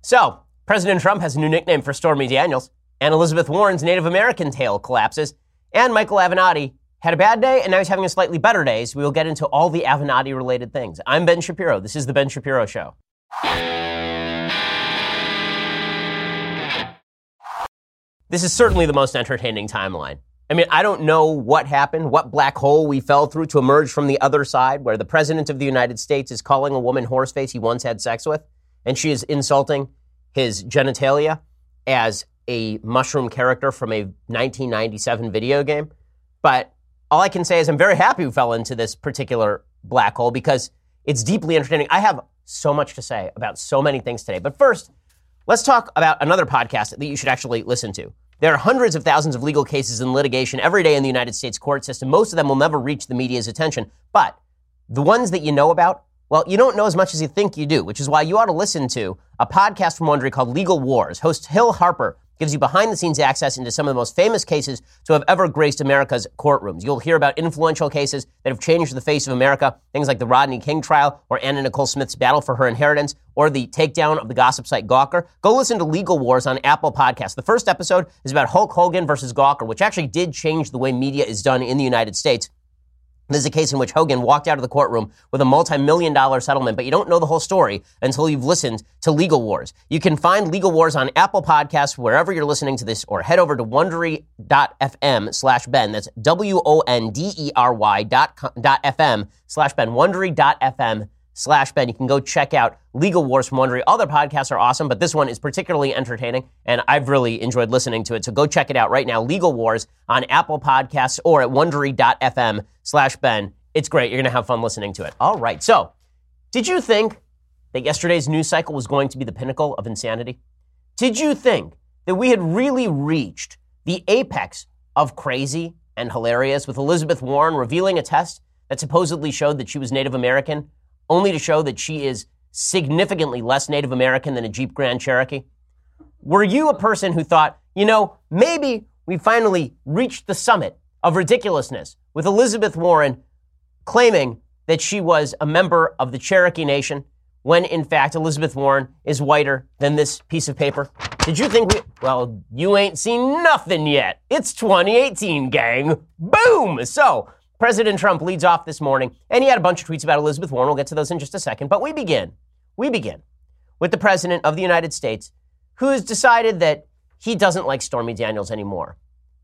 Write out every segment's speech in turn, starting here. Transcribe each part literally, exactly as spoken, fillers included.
So, President Trump has a new nickname for Stormy Daniels, and Elizabeth Warren's Native American tale collapses, and Michael Avenatti had a bad day, and now he's having a slightly better day, so we will get into all the Avenatti-related things. I'm Ben Shapiro. This is The Ben Shapiro Show. This is certainly the most entertaining timeline. I mean, I don't know what happened, what black hole we fell through to emerge from the other side, where the President of the United States is calling a woman horseface he once had sex with, and she is insulting his genitalia as a mushroom character from a nineteen ninety-seven video game. But all I can say is I'm very happy we fell into this particular black hole because it's deeply entertaining. I have so much to say about so many things today. But first, let's talk about another podcast that you should actually listen to. There are hundreds of thousands of legal cases in litigation every day in the United States court system. Most of them will never reach the media's attention. But the ones that you know about, well, you don't know as much as you think you do, which is why you ought to listen to a podcast from Wondery called Legal Wars. Host Hill Harper gives you behind-the-scenes access into some of the most famous cases to have ever graced America's courtrooms. You'll hear about influential cases that have changed the face of America, things like the Rodney King trial or Anna Nicole Smith's battle for her inheritance or the takedown of the gossip site Gawker. Go listen to Legal Wars on Apple Podcasts. The first episode is about Hulk Hogan versus Gawker, which actually did change the way media is done in the United States. This is a case in which Hogan walked out of the courtroom with a multi-million dollar settlement, but you don't know the whole story until you've listened to Legal Wars. You can find Legal Wars on Apple Podcasts, wherever you're listening to this, or head over to Wondery.fm slash Ben. That's W-O-N-D-E-R-Y dot F-M slash Ben. Wondery.fm slash Ben. You can go check out Legal Wars from Wondery. All their podcasts are awesome, but this one is particularly entertaining, and I've really enjoyed listening to it. So go check it out right now. Legal Wars on Apple Podcasts or at Wondery.fm slash Ben. It's great. You're going to have fun listening to it. All right. So did you think that yesterday's news cycle was going to be the pinnacle of insanity? Did you think that we had really reached the apex of crazy and hilarious with Elizabeth Warren revealing a test that supposedly showed that she was Native American, only to show that she is significantly less Native American than a Jeep Grand Cherokee? Were you a person who thought, you know, maybe we finally reached the summit of ridiculousness with Elizabeth Warren claiming that she was a member of the Cherokee Nation when, in fact, Elizabeth Warren is whiter than this piece of paper? Did you think we... Well, you ain't seen nothing yet. It's twenty eighteen, gang. Boom! So, President Trump leads off this morning, and he had a bunch of tweets about Elizabeth Warren. We'll get to those in just a second. But we begin. We begin with the President of the United States, who has decided that he doesn't like Stormy Daniels anymore.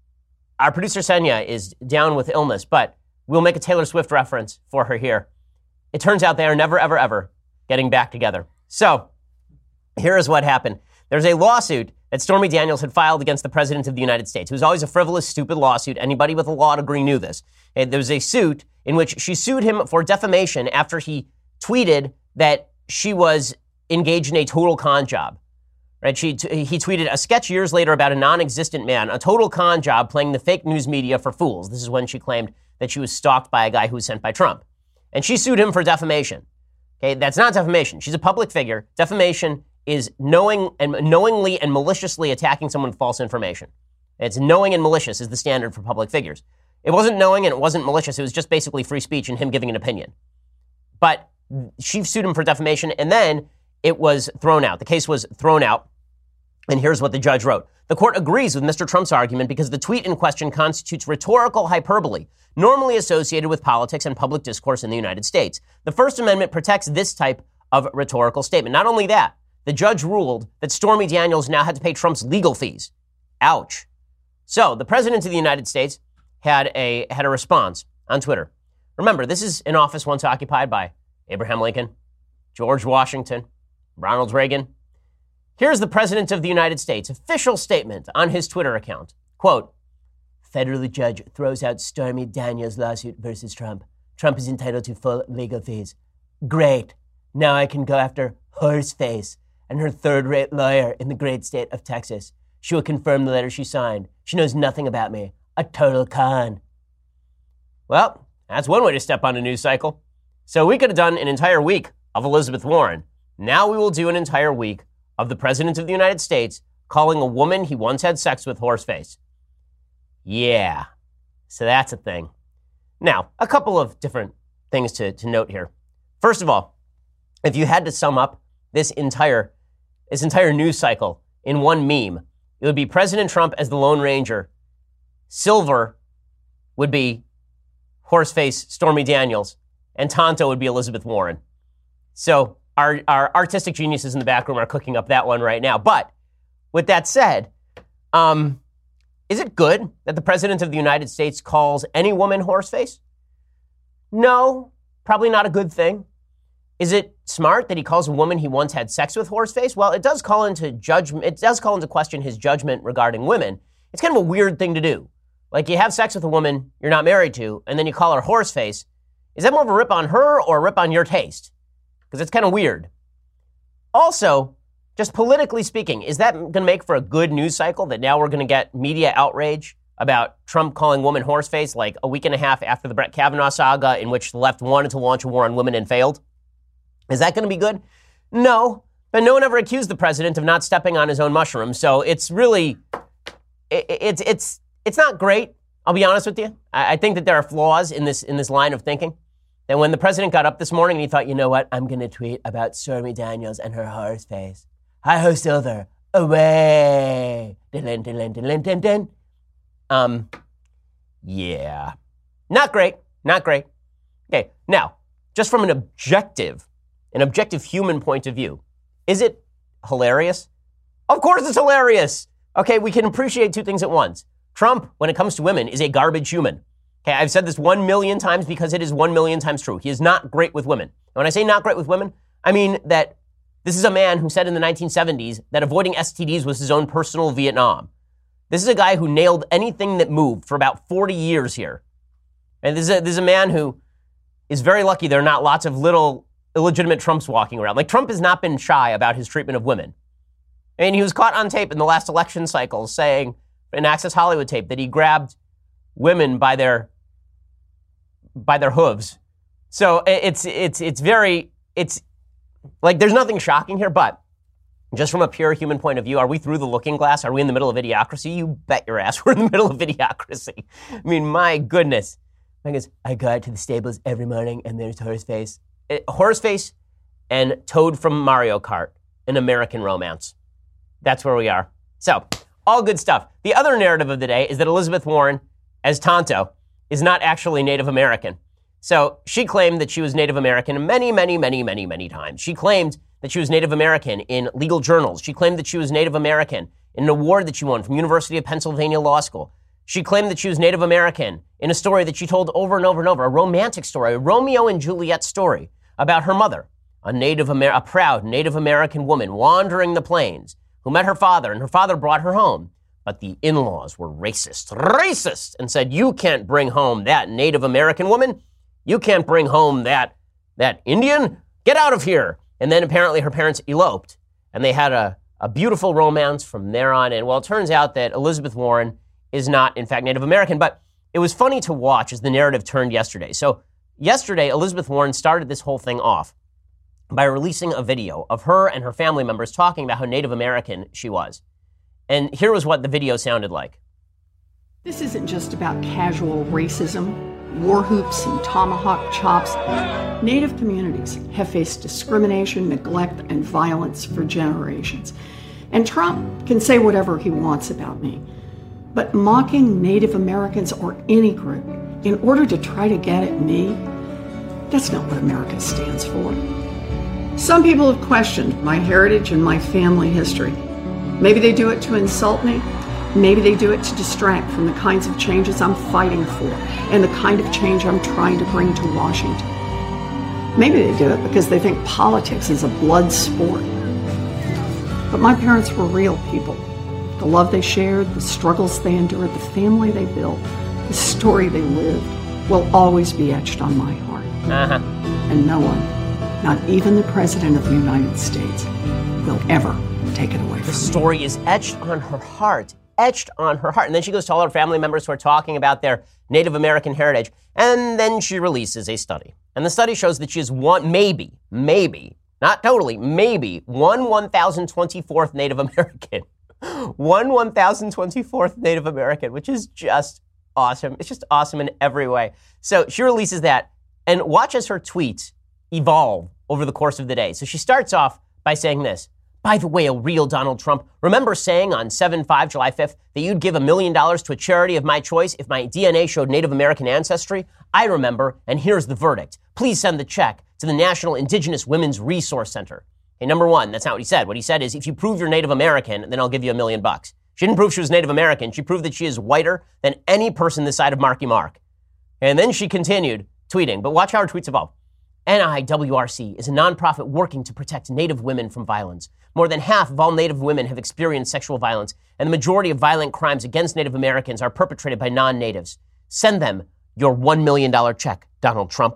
Our producer, Senya, is down with illness, but we'll make a Taylor Swift reference for her here. It turns out they are never, ever, ever getting back together. So, here is what happened. There's a lawsuit that Stormy Daniels had filed against the President of the United States. It was always a frivolous, stupid lawsuit. Anybody with a law degree knew this. And there was a suit in which she sued him for defamation after he tweeted that she was engaged in a total con job. Right? She t- he tweeted a sketch years later about a non-existent man, a total con job playing the fake news media for fools. This is when she claimed that she was stalked by a guy who was sent by Trump. And she sued him for defamation. Okay, that's not defamation. She's a public figure. Defamation is knowing and knowingly and maliciously attacking someone with false information. It's knowing and malicious is the standard for public figures. It wasn't knowing and it wasn't malicious. It was just basically free speech and him giving an opinion. But she sued him for defamation, and then it was thrown out. The case was thrown out, and here's what the judge wrote. The court agrees with Mister Trump's argument because the tweet in question constitutes rhetorical hyperbole, normally associated with politics and public discourse in the United States. The First Amendment protects this type of rhetorical statement. Not only that, the judge ruled that Stormy Daniels now had to pay Trump's legal fees. Ouch. So the President of the United States had a had a response on Twitter. Remember, this is an office once occupied by Abraham Lincoln, George Washington, Ronald Reagan. Here's the President of the United States' official statement on his Twitter account. Quote, federal judge throws out Stormy Daniels' lawsuit versus Trump. Trump is entitled to full legal fees. Great. Now I can go after Horseface and her third-rate lawyer in the great state of Texas. She will confirm the letter she signed. She knows nothing about me. A total con. Well, that's one way to step on a news cycle. So we could have done an entire week of Elizabeth Warren. Now we will do an entire week of the President of the United States calling a woman he once had sex with horseface. Yeah, so that's a thing. Now, a couple of different things to, to note here. First of all, if you had to sum up this entire this entire news cycle in one meme, it would be President Trump as the Lone Ranger. Silver would be Horseface Stormy Daniels, and Tonto would be Elizabeth Warren. So our, our artistic geniuses in the back room are cooking up that one right now. But with that said, um, is it good that the President of the United States calls any woman Horseface? No, probably not a good thing. Is it smart that he calls a woman he once had sex with Horseface? Well, it does call into judgment. It does call into question his judgment regarding women. It's kind of a weird thing to do. Like, you have sex with a woman you're not married to, and then you call her Horseface. Is that more of a rip on her or a rip on your taste? Because it's kind of weird. Also, just politically speaking, is that going to make for a good news cycle that now we're going to get media outrage about Trump calling woman Horseface like a week and a half after the Brett Kavanaugh saga in which the left wanted to launch a war on women and failed? Is that going to be good? No. But no one ever accused the president of not stepping on his own mushrooms. So it's really, it, it's it's it's not great. I'll be honest with you. I, I think that there are flaws in this in this line of thinking. That when the president got up this morning and he thought, you know what, I'm going to tweet about Stormy Daniels and her horse face. Hi ho, Silver. Away. Din, din, din, din, din, din. Um, yeah. Not great. Not great. Okay, now, just from an objective, an objective human point of view, is it hilarious? Of course it's hilarious. Okay, we can appreciate two things at once. Trump, when it comes to women, is a garbage human. Okay, I've said this one million times because it is one million times true. He is not great with women. And when I say not great with women, I mean that this is a man who said in the nineteen seventies that avoiding S T Ds was his own personal Vietnam. This is a guy who nailed anything that moved for about forty years here. And this is a, this is a man who is very lucky there are not lots of little illegitimate Trumps walking around. Like, Trump has not been shy about his treatment of women. I mean, he was caught on tape in the last election cycle saying, in Access Hollywood tape, that he grabbed women by their by their hooves. So it's it's it's very it's like there's nothing shocking here, but just from a pure human point of view, are we through the looking glass? Are we in the middle of idiocracy? You bet your ass we're in the middle of idiocracy. I mean, my goodness. I guess I go to the stables every morning and there's Horseface. It, Horseface and Toad from Mario Kart, an American romance. That's where we are. So, all good stuff. The other narrative of the day is that Elizabeth Warren, as Tonto, is not actually Native American. So she claimed that she was Native American many, many, many, many, many times. She claimed that she was Native American in legal journals. She claimed that she was Native American in an award that she won from University of Pennsylvania Law School. She claimed that she was Native American in a story that she told over and over and over, a romantic story, a Romeo and Juliet story about her mother, a Native Amer- a proud Native American woman wandering the plains who met her father, and her father brought her home. But the in-laws were racist, racist, and said, you can't bring home that Native American woman. You can't bring home that, that Indian. Get out of here. And then apparently her parents eloped, and they had a, a beautiful romance from there on in. Well, it turns out that Elizabeth Warren is not, in fact, Native American, but it was funny to watch as the narrative turned yesterday. So yesterday, Elizabeth Warren started this whole thing off by releasing a video of her and her family members talking about how Native American she was. And here was what the video sounded like. This isn't just about casual racism, war hoops, and tomahawk chops. Native communities have faced discrimination, neglect, and violence for generations. And Trump can say whatever he wants about me. But mocking Native Americans or any group in order to try to get at me, that's not what America stands for. Some people have questioned my heritage and my family history. Maybe they do it to insult me. Maybe they do it to distract from the kinds of changes I'm fighting for and the kind of change I'm trying to bring to Washington. Maybe they do it because they think politics is a blood sport. But my parents were real people. The love they shared, the struggles they endured, the family they built, the story they lived will always be etched on my heart. Uh-huh. And no one, not even the President of the United States, will ever take it away from me. The story is etched on her heart, etched on her heart. And then she goes to all her family members who are talking about their Native American heritage. And then she releases a study. And the study shows that she is one, maybe, maybe, not totally, maybe one one thousand twenty-fourth Native American. One one thousand twenty-fourth Native American, which is just awesome. It's just awesome in every way. So she releases that, and watch as her tweets evolve over the course of the day. So she starts off by saying this: By the way, a real Donald Trump, remember saying on seven five, July fifth, that you'd give a million dollars to a charity of my choice if my D N A showed Native American ancestry? I remember, and here's the verdict. Please send the check to the National Indigenous Women's Resource Center. Okay, number one, that's not what he said. What he said is, if you prove you're Native American, then I'll give you a million bucks. She didn't prove she was Native American. She proved that she is whiter than any person this side of Marky Mark. And then she continued tweeting, but watch how her tweets evolve. N I W R C is a nonprofit working to protect Native women from violence. More than half of all Native women have experienced sexual violence, and the majority of violent crimes against Native Americans are perpetrated by non-natives. Send them your one million dollars check, Donald Trump.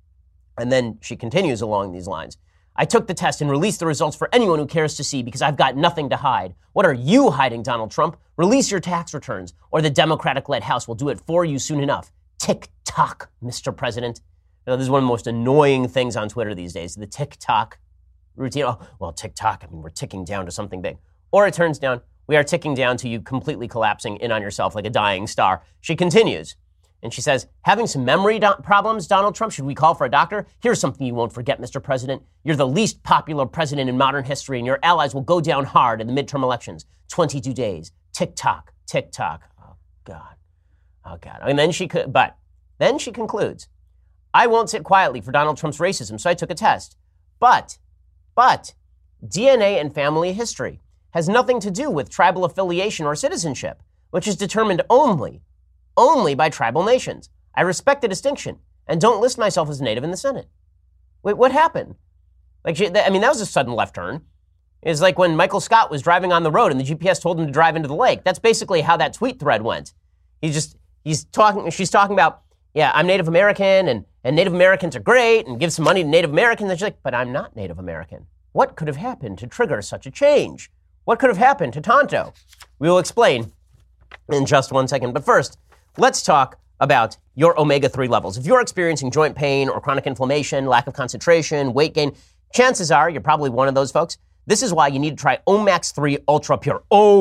And then she continues along these lines. I took the test and released the results for anyone who cares to see because I've got nothing to hide. What are you hiding, Donald Trump? Release your tax returns, or the Democratic-led House will do it for you soon enough. Tick-tock, Mister President. You know, this is one of the most annoying things on Twitter these days, the tick-tock routine. Oh, well, tick-tock, I mean, we're ticking down to something big. Or it turns down, we are ticking down to you completely collapsing in on yourself like a dying star. She continues, and she says, having some memory do- problems, Donald Trump, should we call for a doctor? Here's something you won't forget, Mister President. You're the least popular president in modern history, and your allies will go down hard in the midterm elections. twenty-two days. Tick-tock, tick-tock. Oh, God. Oh, God. And then she could, but then she concludes, I won't sit quietly for Donald Trump's racism, so I took a test. But, but, D N A and family history has nothing to do with tribal affiliation or citizenship, which is determined only, only by tribal nations. I respect the distinction and don't list myself as Native in the Senate. Wait, what happened? Like, she, I mean, that was a sudden left turn. It's like when Michael Scott was driving on the road and the G P S told him to drive into the lake. That's basically how that tweet thread went. He's just, he's talking, she's talking about, yeah, I'm Native American and, and Native Americans are great and give some money to Native Americans. And she's like, but I'm not Native American. What could have happened to trigger such a change? What could have happened to Tonto? We will explain in just one second. But first, let's talk about your omega three levels. If you're experiencing joint pain or chronic inflammation, lack of concentration, weight gain, chances are you're probably one of those folks. This is why you need to try Omax three Ultra Pure.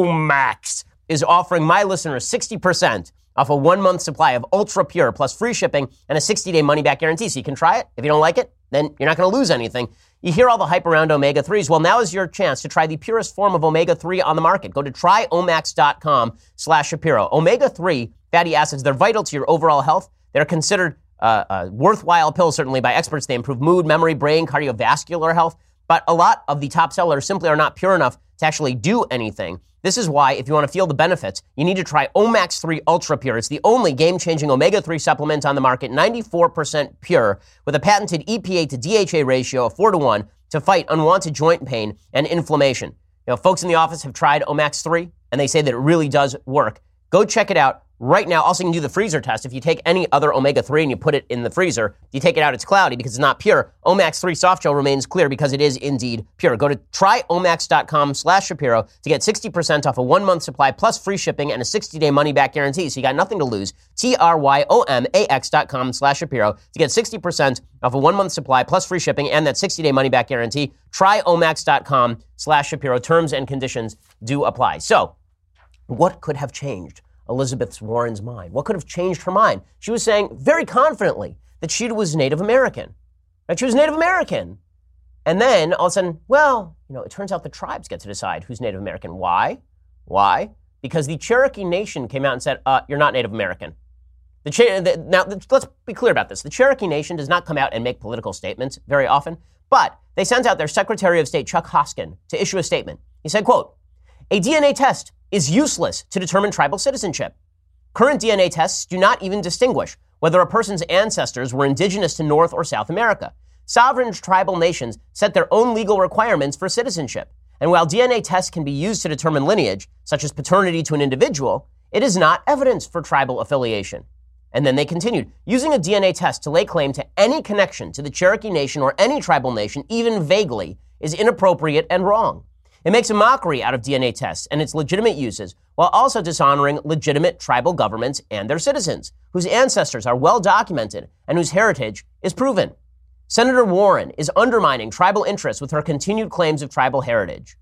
Omax is offering my listeners sixty percent off a one-month supply of Ultra Pure plus free shipping and a sixty-day money-back guarantee. So you can try it. If you don't like it, then you're not going to lose anything. You hear all the hype around omega threes. Well, now is your chance to try the purest form of omega three on the market. Go to tryomax.com slash Shapiro. omega three fatty acids, they're vital to your overall health. They're considered uh, a worthwhile pill, certainly by experts. They improve mood, memory, brain, cardiovascular health. But a lot of the top sellers simply are not pure enough to actually do anything. This is why, if you want to feel the benefits, you need to try Omax three Ultra Pure. It's the only game-changing omega three supplement on the market, ninety-four percent pure, with a patented E P A to D H A ratio of four to one to fight unwanted joint pain and inflammation. You know, folks in the office have tried Omax three, and they say that it really does work. Go check it out right now. Also, you can do the freezer test. If you take any other omega three and you put it in the freezer, you take it out, it's cloudy because it's not pure. Omax three soft gel remains clear because it is indeed pure. Go to tryomax.com slash Shapiro to get sixty percent off a one-month supply plus free shipping and a sixty-day money-back guarantee. So you got nothing to lose. T-R-Y-O-M-A-X dot com slash Shapiro to get sixty percent off a one-month supply plus free shipping and that sixty-day money-back guarantee. Tryomax.com slash Shapiro. Terms and conditions do apply. So, what could have changed Elizabeth Warren's mind? What could have changed her mind? She was saying very confidently that she was Native American, that she was Native American. And then all of a sudden, well, you know, it turns out the tribes get to decide who's Native American. Why? Why? Because the Cherokee Nation came out and said, uh, you're not Native American. The, the Now, the, let's be clear about this. The Cherokee Nation does not come out and make political statements very often, but they sent out their Secretary of State, Chuck Hoskin, to issue a statement. He said, quote, a D N A test is useless to determine tribal citizenship. Current D N A tests do not even distinguish whether a person's ancestors were indigenous to North or South America. Sovereign tribal nations set their own legal requirements for citizenship. And while D N A tests can be used to determine lineage, such as paternity to an individual, it is not evidence for tribal affiliation. And then they continued, using a D N A test to lay claim to any connection to the Cherokee Nation or any tribal nation, even vaguely, is inappropriate and wrong. It makes a mockery out of D N A tests and its legitimate uses, while also dishonoring legitimate tribal governments and their citizens, whose ancestors are well documented and whose heritage is proven. Senator Warren is undermining tribal interests with her continued claims of tribal heritage.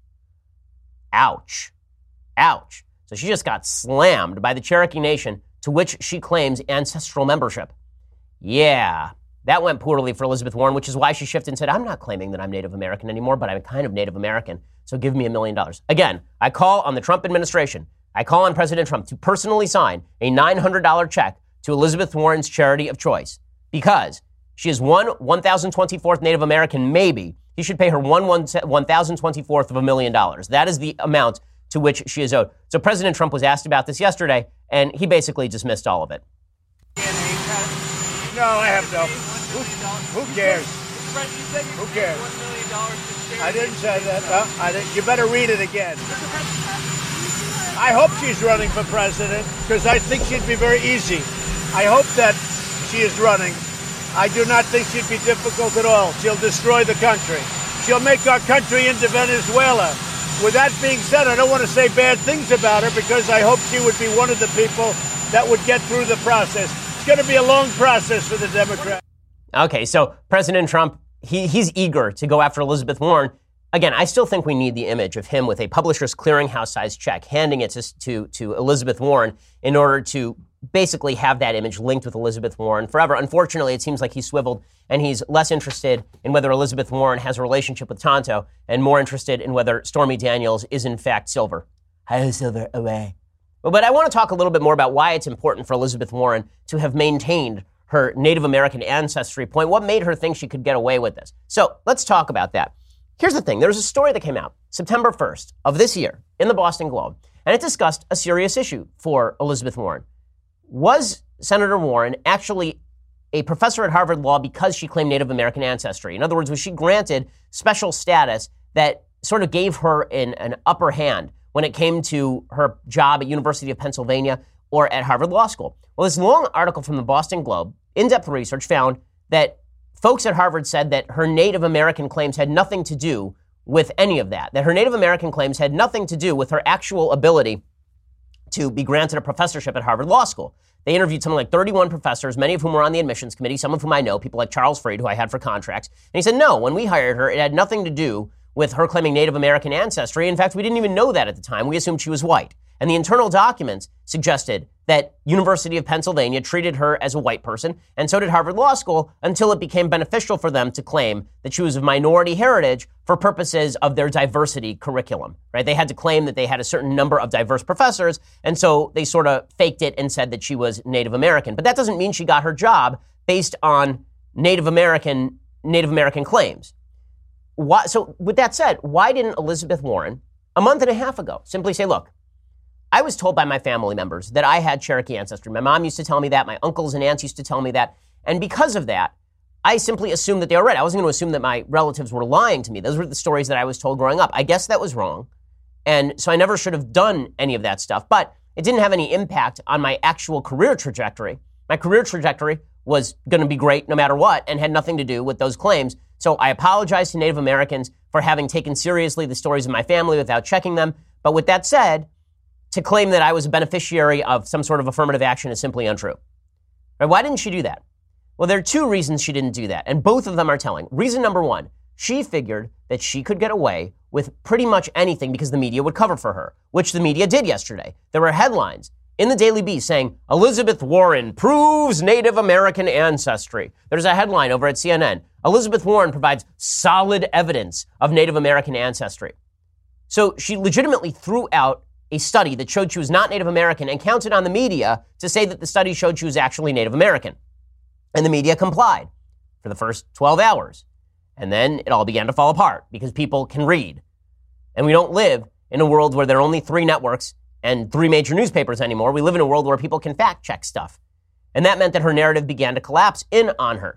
Ouch. Ouch. So she just got slammed by the Cherokee Nation, to which she claims ancestral membership. Yeah, That went poorly for Elizabeth Warren, which is why she shifted and said, I'm not claiming that I'm Native American anymore, but I'm kind of Native American, so give me a million dollars. Again, I call on the Trump administration, I call on President Trump to personally sign a nine hundred dollars check to Elizabeth Warren's charity of choice, because she is one one thousand twenty-fourth Native American, maybe. He should pay her one one thousand twenty-fourth of a million dollars. That is the amount to which she is owed. So President Trump was asked about this yesterday, and he basically dismissed all of it. No, I have no. Who, who cares? Who cares? I didn't say that. No, I didn't. You better read it again. I hope she's running for president because I think she'd be very easy. I hope that she is running. I do not think she'd be difficult at all. She'll destroy the country. She'll make our country into Venezuela. With that being said, I don't want to say bad things about her because I hope she would be one of the people that would get through the process. It's going to be a long process for the Democrats. Okay, so President Trump, he, he's eager to go after Elizabeth Warren. Again, I still think we need the image of him with a Publishers Clearinghouse-sized check, handing it to, to, to Elizabeth Warren in order to basically have that image linked with Elizabeth Warren forever. Unfortunately, it seems like he's swiveled, and he's less interested in whether Elizabeth Warren has a relationship with Tonto and more interested in whether Stormy Daniels is in fact Silver. Hi, Silver, away. But I want to talk a little bit more about why it's important for Elizabeth Warren to have maintained her Native American ancestry point. What made her think she could get away with this? So let's talk about that. Here's the thing. There was a story that came out September first of this year in the Boston Globe, and it discussed a serious issue for Elizabeth Warren. Was Senator Warren actually a professor at Harvard Law because she claimed Native American ancestry? In other words, was she granted special status that sort of gave her an, an upper hand when it came to her job at University of Pennsylvania or at Harvard Law School? Well, this long article from the Boston Globe, in-depth research, found that folks at Harvard said that her Native American claims had nothing to do with any of that, that her Native American claims had nothing to do with her actual ability to be granted a professorship at Harvard Law School. They interviewed something like thirty-one professors, many of whom were on the admissions committee, some of whom I know, people like Charles Freed, who I had for contracts. And he said, no, when we hired her, it had nothing to do with her claiming Native American ancestry. In fact, we didn't even know that at the time. We assumed she was white. And the internal documents suggested that University of Pennsylvania treated her as a white person, and so did Harvard Law School, until it became beneficial for them to claim that she was of minority heritage for purposes of their diversity curriculum, right? They had to claim that they had a certain number of diverse professors, and so they sort of faked it and said that she was Native American. But that doesn't mean she got her job based on Native American, Native American claims. Why, so with that said, why didn't Elizabeth Warren, a month and a half ago, simply say, look, I was told by my family members that I had Cherokee ancestry. My mom used to tell me that. My uncles and aunts used to tell me that. And because of that, I simply assumed that they were right. I wasn't going to assume that my relatives were lying to me. Those were the stories that I was told growing up. I guess that was wrong. And so I never should have done any of that stuff. But it didn't have any impact on my actual career trajectory. My career trajectory was going to be great no matter what and had nothing to do with those claims. So I apologize to Native Americans for having taken seriously the stories of my family without checking them. But with that said, to claim that I was a beneficiary of some sort of affirmative action is simply untrue. Right? Why didn't she do that? Well, there are two reasons she didn't do that, and both of them are telling. Reason number one, she figured that she could get away with pretty much anything because the media would cover for her, which the media did yesterday. There were headlines in the Daily Beast saying, Elizabeth Warren proves Native American ancestry. There's a headline over at C N N. Elizabeth Warren provides solid evidence of Native American ancestry. So she legitimately threw out a study that showed she was not Native American and counted on the media to say that the study showed she was actually Native American. And the media complied for the first twelve hours. And then it all began to fall apart because people can read. And we don't live in a world where there are only three networks and three major newspapers anymore. We live in a world where people can fact check stuff. And that meant that her narrative began to collapse in on her.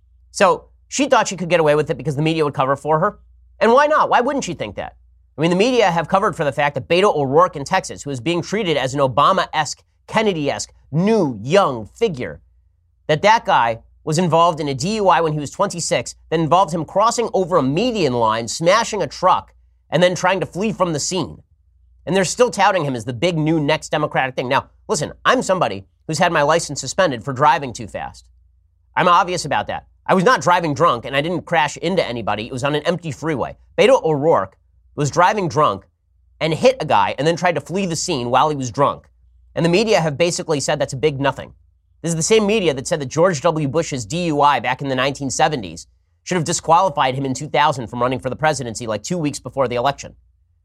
So she thought she could get away with it because the media would cover for her. And why not? Why wouldn't she think that? I mean, the media have covered for the fact that Beto O'Rourke in Texas, who is being treated as an Obama-esque, Kennedy-esque, new, young figure, that that guy was involved in a D U I when he was twenty-six that involved him crossing over a median line, smashing a truck, and then trying to flee from the scene. And they're still touting him as the big new next Democratic thing. Now, listen, I'm somebody who's had my license suspended for driving too fast. I'm obvious about that. I was not driving drunk, and I didn't crash into anybody. It was on an empty freeway. Beto O'Rourke was driving drunk and hit a guy and then tried to flee the scene while he was drunk. And the media have basically said that's a big nothing. This is the same media that said that George W. Bush's D U I back in the nineteen seventies should have disqualified him in two thousand from running for the presidency like two weeks before the election.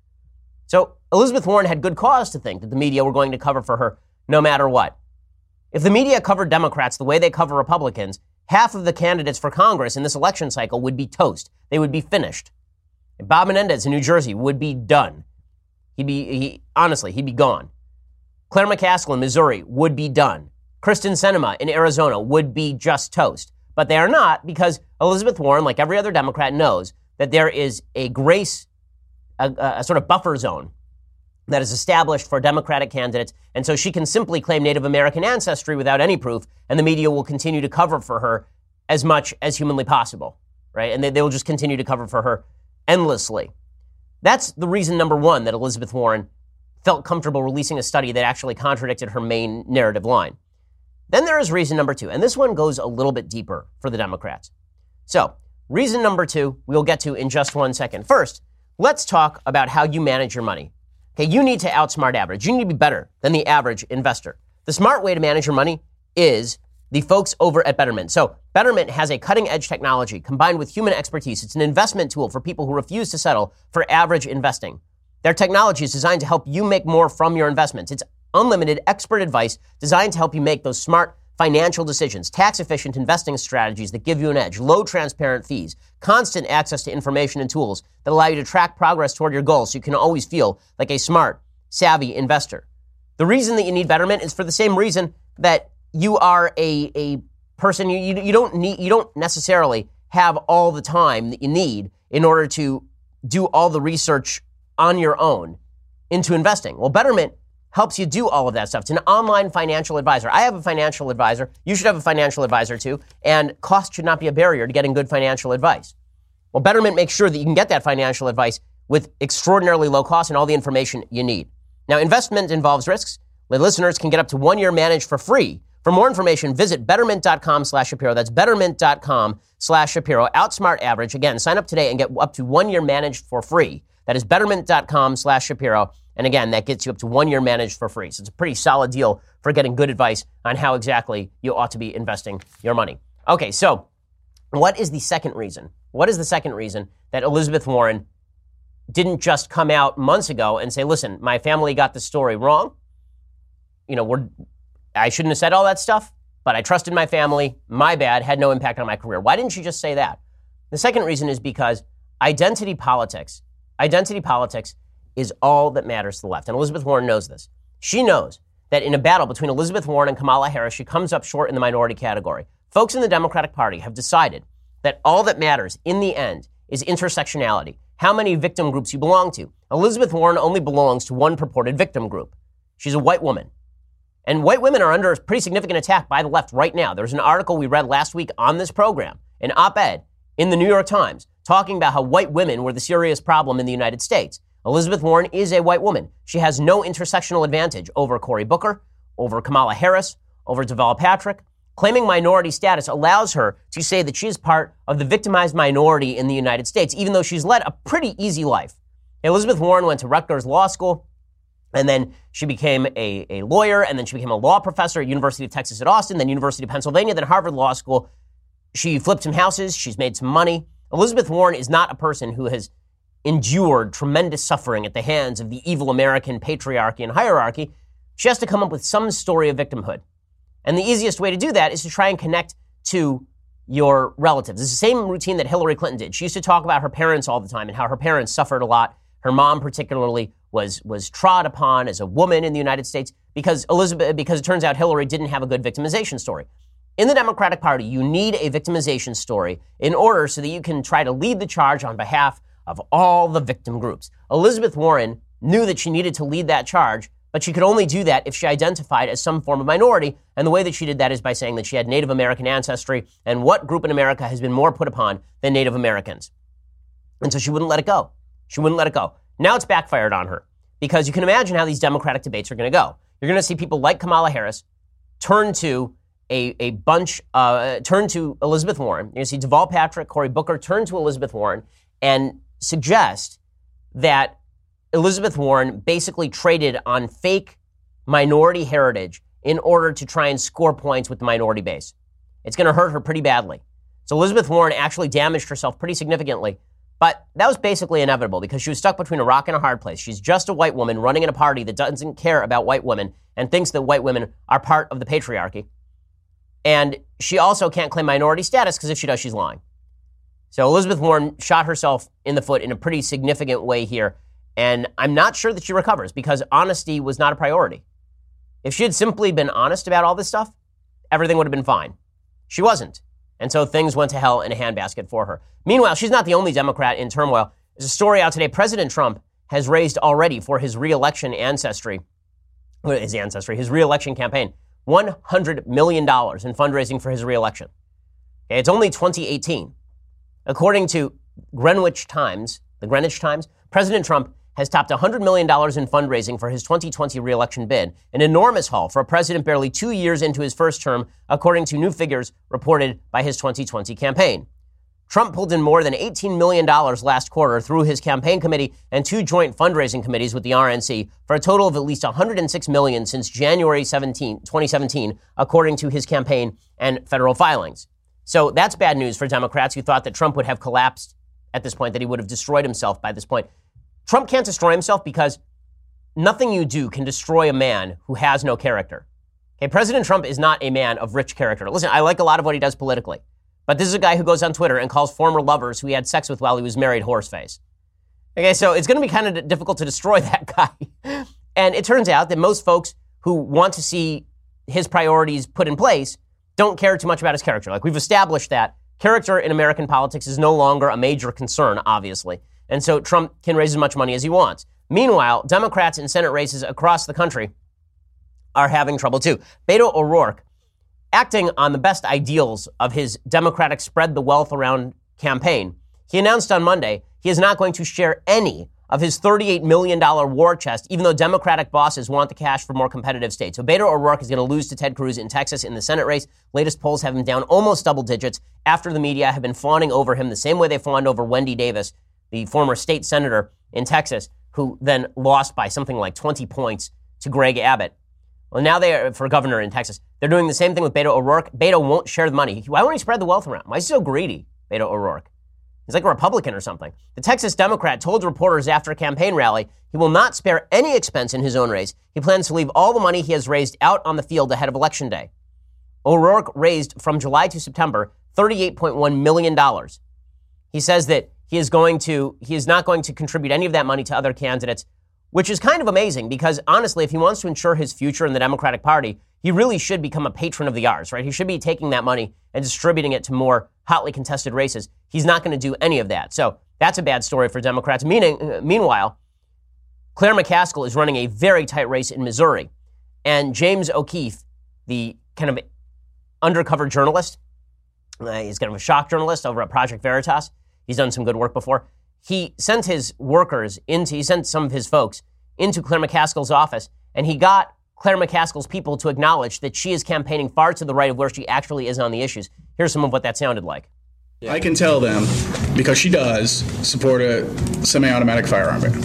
So Elizabeth Warren had good cause to think that the media were going to cover for her no matter what. If the media covered Democrats the way they cover Republicans, half of the candidates for Congress in this election cycle would be toast. They would be finished. Bob Menendez in New Jersey would be done. He'd be, he, honestly, he'd be gone. Claire McCaskill in Missouri would be done. Kristen Sinema in Arizona would be just toast. But they are not, because Elizabeth Warren, like every other Democrat, knows that there is a grace, a, a sort of buffer zone that is established for Democratic candidates. And so she can simply claim Native American ancestry without any proof, and the media will continue to cover for her as much as humanly possible, right? And they, they will just continue to cover for her endlessly. That's the reason number one that Elizabeth Warren felt comfortable releasing a study that actually contradicted her main narrative line. Then there is reason number two, and this one goes a little bit deeper for the Democrats. So, reason number two, we'll get to in just one second. First, let's talk about how you manage your money. Okay, you need to outsmart average. You need to be better than the average investor. The smart way to manage your money is the folks over at Betterment. So, Betterment has a cutting-edge technology combined with human expertise. It's an investment tool for people who refuse to settle for average investing. Their technology is designed to help you make more from your investments. It's unlimited expert advice designed to help you make those smart financial decisions, tax-efficient investing strategies that give you an edge, low transparent fees, constant access to information and tools that allow you to track progress toward your goals so you can always feel like a smart, savvy investor. The reason that you need Betterment is for the same reason that you are a, a person, you, you, you don't need, you don't necessarily have all the time that you need in order to do all the research on your own into investing. Well, Betterment helps you do all of that stuff. It's an online financial advisor. I have a financial advisor. You should have a financial advisor too. And cost should not be a barrier to getting good financial advice. Well, Betterment makes sure that you can get that financial advice with extraordinarily low cost and all the information you need. Now, investment involves risks. The listeners can get up to one year managed for free. For more information, visit betterment.com slash Shapiro. That's betterment.com slash Shapiro. Outsmart average. Again, sign up today and get up to one year managed for free. That is betterment.com slash Shapiro. And again, that gets you up to one year managed for free. So it's a pretty solid deal for getting good advice on how exactly you ought to be investing your money. Okay, so what is the second reason? What is the second reason that Elizabeth Warren didn't just come out months ago and say, listen, my family got the story wrong. You know, we're, I shouldn't have said all that stuff, but I trusted my family. My bad, had no impact on my career. Why didn't she just say that? The second reason is because identity politics, identity politics is all that matters to the left. And Elizabeth Warren knows this. She knows that in a battle between Elizabeth Warren and Kamala Harris, she comes up short in the minority category. Folks in the Democratic Party have decided that all that matters in the end is intersectionality, how many victim groups you belong to. Elizabeth Warren only belongs to one purported victim group. She's a white woman. And white women are under a pretty significant attack by the left right now. There's an article we read last week on this program, an op-ed in the New York Times, talking about how white women were the serious problem in the United States. Elizabeth Warren is a white woman. She has no intersectional advantage over Cory Booker, over Kamala Harris, over Deval Patrick. Claiming minority status allows her to say that she is part of the victimized minority in the United States, even though she's led a pretty easy life. Elizabeth Warren went to Rutgers Law School, and then she became a, a lawyer, and then she became a law professor at University of Texas at Austin, then University of Pennsylvania, then Harvard Law School. She flipped some houses. She's made some money. Elizabeth Warren is not a person who has endured tremendous suffering at the hands of the evil American patriarchy and hierarchy. She has to come up with some story of victimhood. And the easiest way to do that is to try and connect to your relatives. It's the same routine that Hillary Clinton did. She used to talk about her parents all the time and how her parents suffered a lot. Her mom particularly was was trod upon as a woman in the United States because Elizabeth, because it turns out Hillary didn't have a good victimization story. In the Democratic Party, you need a victimization story in order so that you can try to lead the charge on behalf of all the victim groups. Elizabeth Warren knew that she needed to lead that charge, but she could only do that if she identified as some form of minority. And the way that she did that is by saying that she had Native American ancestry, and what group in America has been more put upon than Native Americans? And so she wouldn't let it go. She wouldn't let it go. Now it's backfired on her, because you can imagine how these Democratic debates are going to go. You're going to see people like Kamala Harris turn to a, a bunch, uh, turn to Elizabeth Warren. You're going to see Deval Patrick, Cory Booker turn to Elizabeth Warren and suggest that Elizabeth Warren basically traded on fake minority heritage in order to try and score points with the minority base. It's going to hurt her pretty badly. So Elizabeth Warren actually damaged herself pretty significantly, but that was basically inevitable because she was stuck between a rock and a hard place. She's just a white woman running in a party that doesn't care about white women and thinks that white women are part of the patriarchy. And she also can't claim minority status because if she does, she's lying. So Elizabeth Warren shot herself in the foot in a pretty significant way here. And I'm not sure that she recovers because honesty was not a priority. If she had simply been honest about all this stuff, everything would have been fine. She wasn't. And so things went to hell in a handbasket for her. Meanwhile, she's not the only Democrat in turmoil. There's a story out today. President Trump has raised already for his re-election ancestry, his ancestry, his re-election campaign, one hundred million dollars in fundraising for his re-election. Okay, it's only twenty eighteen. According to Greenwich Times, the Greenwich Times, President Trump has topped one hundred million dollars in fundraising for his twenty twenty re-election bid, an enormous haul for a president barely two years into his first term, according to new figures reported by his twenty twenty campaign. Trump pulled in more than eighteen million dollars last quarter through his campaign committee and two joint fundraising committees with the R N C for a total of at least one hundred six million dollars since January seventeenth, twenty seventeen, according to his campaign and federal filings. So that's bad news for Democrats who thought that Trump would have collapsed at this point, that he would have destroyed himself by this point. Trump can't destroy himself because nothing you do can destroy a man who has no character. Okay, President Trump is not a man of rich character. Listen, I like a lot of what he does politically, but this is a guy who goes on Twitter and calls former lovers who he had sex with while he was married horseface. Okay, so it's going to be kind of difficult to destroy that guy. And it turns out that most folks who want to see his priorities put in place don't care too much about his character. Like, we've established that character in American politics is no longer a major concern, obviously. And so Trump can raise as much money as he wants. Meanwhile, Democrats in Senate races across the country are having trouble too. Beto O'Rourke, acting on the best ideals of his Democratic spread the wealth around campaign, he announced on Monday he is not going to share any of his thirty-eight million dollars war chest, even though Democratic bosses want the cash for more competitive states. So Beto O'Rourke is going to lose to Ted Cruz in Texas in the Senate race. Latest polls have him down almost double digits after the media have been fawning over him the same way they fawned over Wendy Davis, the former state senator in Texas, who then lost by something like twenty points to Greg Abbott. Well, now they are, for governor in Texas, they're doing the same thing with Beto O'Rourke. Beto won't share the money. Why won't he spread the wealth around? Why is he so greedy, Beto O'Rourke? He's like a Republican or something. The Texas Democrat told reporters after a campaign rally he will not spare any expense in his own race. He plans to leave all the money he has raised out on the field ahead of Election Day. O'Rourke raised from July to September thirty-eight point one million dollars. He says that he is going to, he is not going to contribute any of that money to other candidates, which is kind of amazing because honestly, if he wants to ensure his future in the Democratic Party, he really should become a patron of the arts, right? He should be taking that money and distributing it to more hotly contested races. He's not going to do any of that. So that's a bad story for Democrats. Meaning, uh, meanwhile, Claire McCaskill is running a very tight race in Missouri. And James O'Keefe, the kind of undercover journalist, uh, he's kind of a shock journalist over at Project Veritas. He's done some good work before. He sent his workers into, he sent some of his folks into Claire McCaskill's office, and he got Claire McCaskill's people to acknowledge that she is campaigning far to the right of where she actually is on the issues. Here's some of what that sounded like. I can tell them, because she does, support a semi-automatic firearm ban.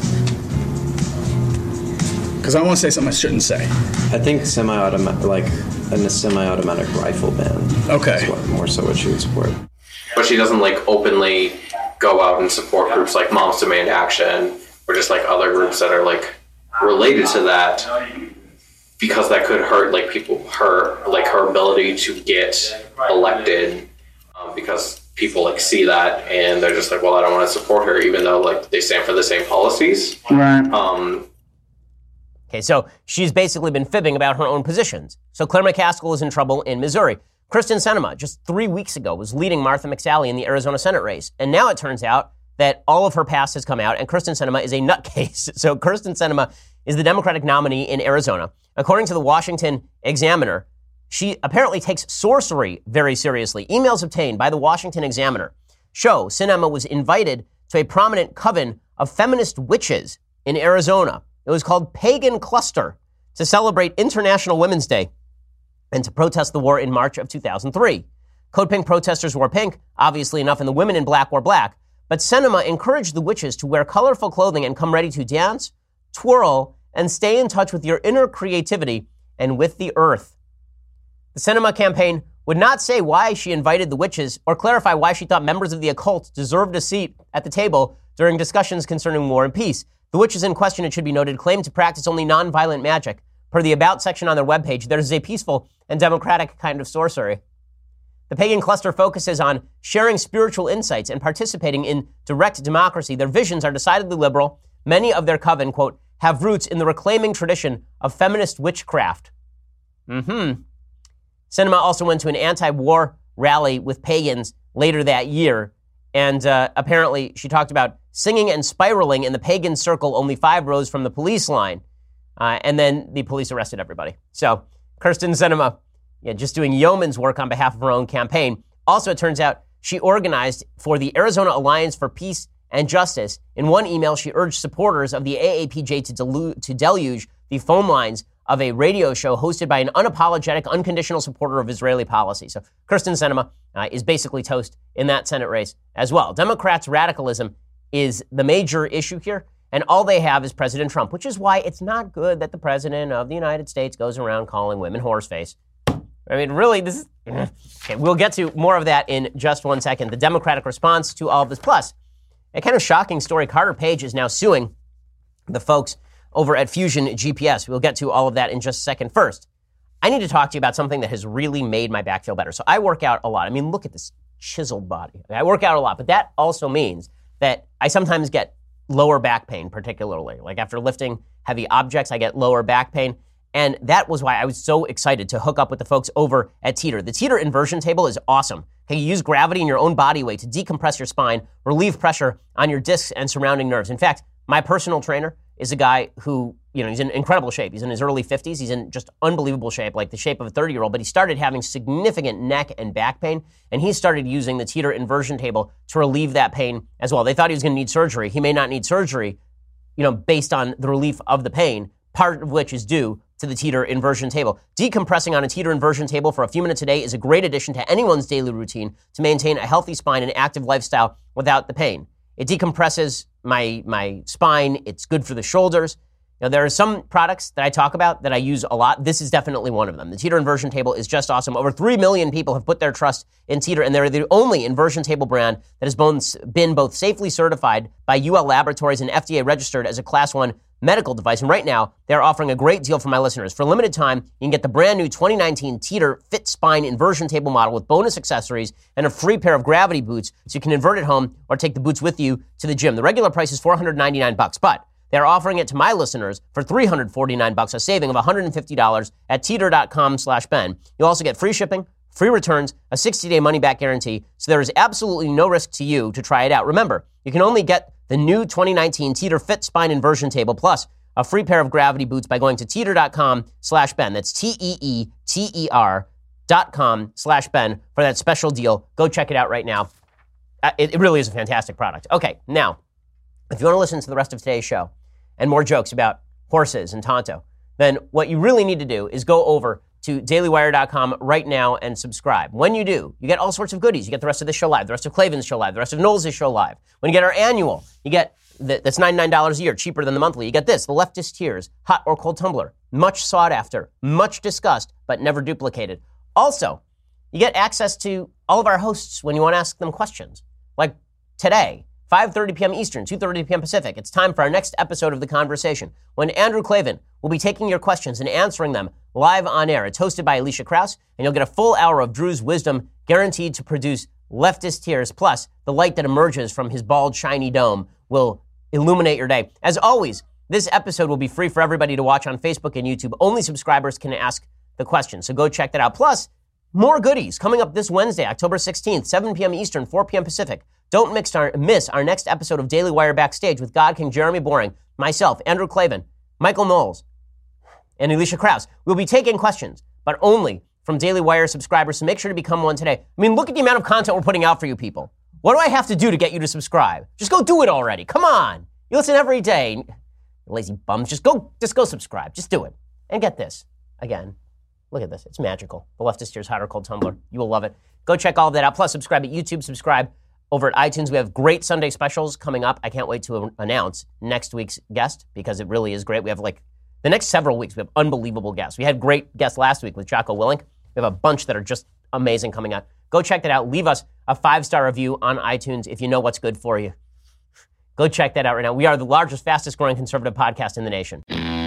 Because I want to say something I shouldn't say. I think semi-automatic, like a semi-automatic rifle ban. Okay. Is what, more so what she would support. But she doesn't like openly go out and support groups like Moms Demand Action or just like other groups that are like related to that, because that could hurt like people, her like her ability to get elected, um, because people like see that and they're just like, well, I don't want to support her, even though like they stand for the same policies. Right. Um, okay, so she's basically been fibbing about her own positions. So Claire McCaskill is in trouble in Missouri. Kyrsten Sinema, just three weeks ago, was leading Martha McSally in the Arizona Senate race. And now it turns out that all of her past has come out, and Kyrsten Sinema is a nutcase. So Kyrsten Sinema is the Democratic nominee in Arizona. According to the Washington Examiner, she apparently takes sorcery very seriously. Emails obtained by the Washington Examiner show Sinema was invited to a prominent coven of feminist witches in Arizona. It was called Pagan Cluster to celebrate International Women's Day and to protest the war in March of two thousand three. Code Pink protesters wore pink, obviously enough, and the women in black wore black. But Sinema encouraged the witches to wear colorful clothing and come ready to dance, twirl, and stay in touch with your inner creativity and with the earth. The Sinema campaign would not say why she invited the witches or clarify why she thought members of the occult deserved a seat at the table during discussions concerning war and peace. The witches in question, it should be noted, claim to practice only nonviolent magic. Per the About section on their webpage, there is a peaceful and democratic kind of sorcery. The pagan cluster focuses on sharing spiritual insights and participating in direct democracy. Their visions are decidedly liberal. Many of their coven, quote, have roots in the reclaiming tradition of feminist witchcraft. Mm-hmm. Sinema also went to an anti-war rally with pagans later that year, and uh, apparently she talked about singing and spiraling in the pagan circle only five rows from the police line. Uh, and then the police arrested everybody. So Kyrsten Sinema, yeah, just doing yeoman's work on behalf of her own campaign. Also, it turns out she organized for the Arizona Alliance for Peace and Justice. In one email, she urged supporters of the A A P J to, delu- to deluge the phone lines of a radio show hosted by an unapologetic, unconditional supporter of Israeli policy. So Kyrsten Sinema uh, is basically toast in that Senate race as well. Democrats' radicalism is the major issue here, and all they have is President Trump, which is why it's not good that the President of the United States goes around calling women horseface. I mean, really, this is... Okay, we'll get to more of that in just one second. The Democratic response to all of this. Plus, a kind of shocking story. Carter Page is now suing the folks over at Fusion G P S. We'll get to all of that in just a second. First, I need to talk to you about something that has really made my back feel better. So I work out a lot. I mean, look at this chiseled body. I work out a lot, but that also means that I sometimes get lower back pain, particularly. Like after lifting heavy objects, I get lower back pain. And that was why I was so excited to hook up with the folks over at Teeter. The Teeter inversion table is awesome. Okay, you use gravity and your own body weight to decompress your spine, relieve pressure on your discs and surrounding nerves. In fact, my personal trainer is a guy who, you know, he's in incredible shape. He's in his early fifties. He's in just unbelievable shape, like the shape of a thirty-year-old. But he started having significant neck and back pain, and he started using the Teeter inversion table to relieve that pain as well. They thought he was going to need surgery. He may not need surgery, you know, based on the relief of the pain, part of which is due to the Teeter inversion table. Decompressing on a Teeter inversion table for a few minutes a day is a great addition to anyone's daily routine to maintain a healthy spine and active lifestyle without the pain. It decompresses my my spine. It's good for the shoulders. Now, there are some products that I talk about that I use a lot. This is definitely one of them. The Teeter inversion table is just awesome. Over three million people have put their trust in Teeter, and they're the only inversion table brand that has been both safely certified by U L Laboratories and F D A registered as a class one medical device. And right now, they're offering a great deal for my listeners. For a limited time, you can get the brand new twenty nineteen Teeter Fit Spine inversion table model with bonus accessories and a free pair of gravity boots so you can invert at home or take the boots with you to the gym. The regular price is four hundred ninety-nine bucks, but they're offering it to my listeners for three hundred forty-nine bucks, a saving of one hundred fifty dollars at teeter.com slash Ben. You'll also get free shipping, free returns, a sixty-day money-back guarantee, so there is absolutely no risk to you to try it out. Remember, you can only get the new twenty nineteen Teeter Fit Spine Inversion Table plus a free pair of gravity boots by going to teeter.com slash Ben. That's T-E-E-T-E-R dot com slash Ben for that special deal. Go check it out right now. It, it really is a fantastic product. Okay, now, if you want to listen to the rest of today's show and more jokes about horses and Tonto, then what you really need to do is go over to daily wire dot com right now and subscribe. When you do, you get all sorts of goodies. You get the rest of this show live, the rest of Klavan's show live, the rest of Knowles' show live. When you get our annual, you get the, that's ninety-nine dollars a year, cheaper than the monthly. You get this, the Leftist Tears hot or cold tumbler, much sought after, much discussed, but never duplicated. Also, you get access to all of our hosts when you want to ask them questions. Like today, five thirty p.m. Eastern, two thirty p.m. Pacific. It's time for our next episode of The Conversation, when Andrew Klavan will be taking your questions and answering them live on air. It's hosted by Alicia Krause, and you'll get a full hour of Drew's wisdom guaranteed to produce leftist tears. Plus, the light that emerges from his bald, shiny dome will illuminate your day. As always, this episode will be free for everybody to watch on Facebook and YouTube. Only subscribers can ask the question, so go check that out. Plus, more goodies coming up this Wednesday, October sixteenth, seven p.m. Eastern, four p.m. Pacific. Don't mix our, miss our next episode of Daily Wire Backstage with God King Jeremy Boring, myself, Andrew Klavan, Michael Knowles, and Alicia Krause. We'll be taking questions, but only from Daily Wire subscribers, so make sure to become one today. I mean, look at the amount of content we're putting out for you people. What do I have to do to get you to subscribe? Just go do it already. Come on. You listen every day. Lazy bums. Just go, just go subscribe. Just do it. And get this. Again, look at this. It's magical. The Leftist Tears Hot or Cold Tumbler. You will love it. Go check all of that out. Plus, subscribe at YouTube. Subscribe over at iTunes. We have great Sunday specials coming up. I can't wait to announce next week's guest because it really is great. We have like The next several weeks, we have unbelievable guests. We had great guests last week with Jocko Willink. We have a bunch that are just amazing coming out. Go check that out. Leave us a five-star review on iTunes if you know what's good for you. Go check that out right now. We are the largest, fastest-growing conservative podcast in the nation.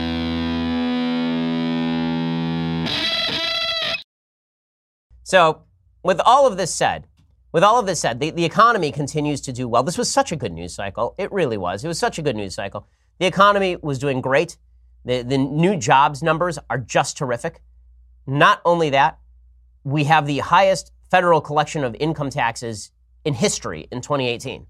So, with all of this said, with all of this said, the, the economy continues to do well. This was such a good news cycle. It really was. It was such a good news cycle. The economy was doing great. The, the new jobs numbers are just terrific. Not only that, we have the highest federal collection of income taxes in history in twenty eighteen.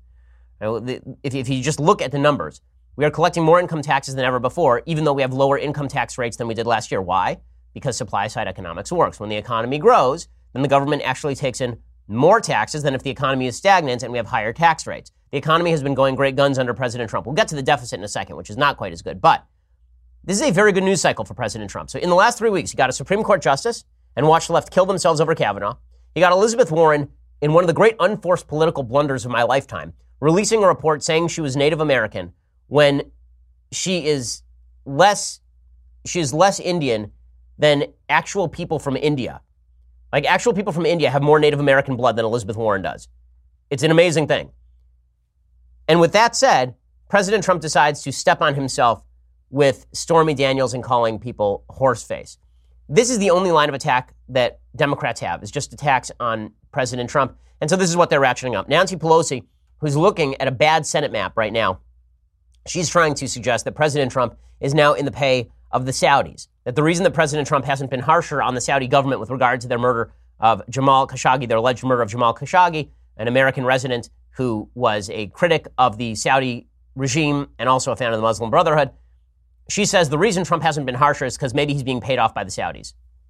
If you just look at the numbers, we are collecting more income taxes than ever before, even though we have lower income tax rates than we did last year. Why? Because supply-side economics works. When the economy grows, then the government actually takes in more taxes than if the economy is stagnant and we have higher tax rates. The economy has been going great guns under President Trump. We'll get to the deficit in a second, which is not quite as good. But this is a very good news cycle for President Trump. So in the last three weeks, he got a Supreme Court justice and watched the left kill themselves over Kavanaugh. He got Elizabeth Warren in one of the great unforced political blunders of my lifetime, releasing a report saying she was Native American when she is less, she is less Indian than actual people from India. Like, actual people from India have more Native American blood than Elizabeth Warren does. It's an amazing thing. And with that said, President Trump decides to step on himself with Stormy Daniels and calling people horseface. This is the only line of attack that Democrats have, is just attacks on President Trump. And so this is what they're ratcheting up. Nancy Pelosi, who's looking at a bad Senate map right now, she's trying to suggest that President Trump is now in the pay of the Saudis. That the reason that President Trump hasn't been harsher on the Saudi government with regard to their murder of Jamal Khashoggi, their alleged murder of Jamal Khashoggi, an American resident who was a critic of the Saudi regime and also a fan of the Muslim Brotherhood, she says the reason Trump hasn't been harsher is because maybe he's being paid off by the Saudis.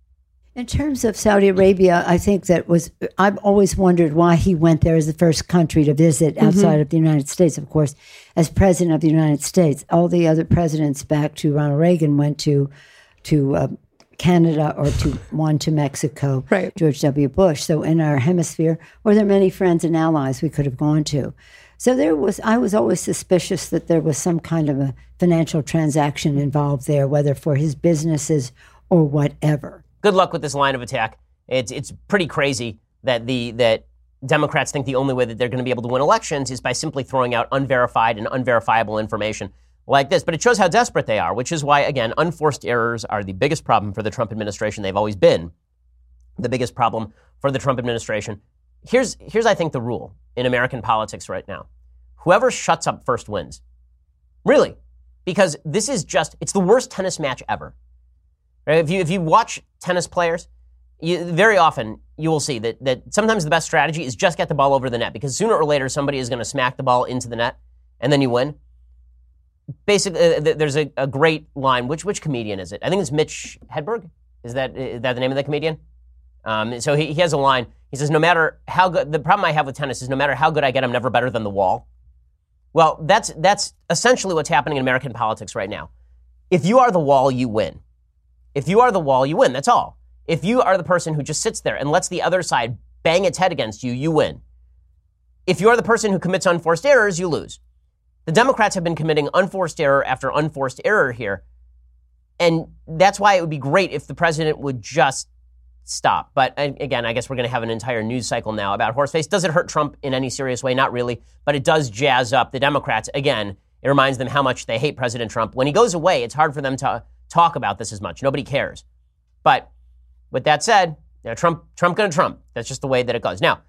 In terms of Saudi Arabia, I think that was, I've always wondered why he went there as the first country to visit outside mm-hmm. of the United States, of course, as president of the United States. All the other presidents back to Ronald Reagan went to to uh, Canada or to one to Mexico, right. George W. Bush. So in our hemisphere, were there many friends and allies we could have gone to. So there was, I was always suspicious that there was some kind of a financial transaction involved there, whether for his businesses or whatever. Good luck with this line of attack. It's it's pretty crazy that the that Democrats think the only way that they're going to be able to win elections is by simply throwing out unverified and unverifiable information like this. But it shows how desperate they are, which is why, again, unforced errors are the biggest problem for the Trump administration. They've always been the biggest problem for the Trump administration. Here's, here's I think, the rule in American politics right now. Whoever shuts up first wins. Really. Because this is just, it's the worst tennis match ever. Right? If you if you watch tennis players, you, very often you will see that, that sometimes the best strategy is just get the ball over the net, because sooner or later somebody is going to smack the ball into the net and then you win. Basically, uh, there's a, a great line. Which which comedian is it? I think it's Mitch Hedberg. Is that is that the name of the comedian? Um, so he, he has a line. He says, no matter how good, the problem I have with tennis is no matter how good I get, I'm never better than the wall. Well, that's that's essentially what's happening in American politics right now. If you are the wall, you win. If you are the wall, you win. That's all. If you are the person who just sits there and lets the other side bang its head against you, you win. If you are the person who commits unforced errors, you lose. The Democrats have been committing unforced error after unforced error here. And that's why it would be great if the president would just stop. But again, I guess we're going to have an entire news cycle now about horseface. Does it hurt Trump in any serious way? Not really. But it does jazz up the Democrats. Again, it reminds them how much they hate President Trump. When he goes away, it's hard for them to talk about this as much. Nobody cares. But with that said, you know, Trump, Trump gonna Trump. That's just the way that it goes. Now,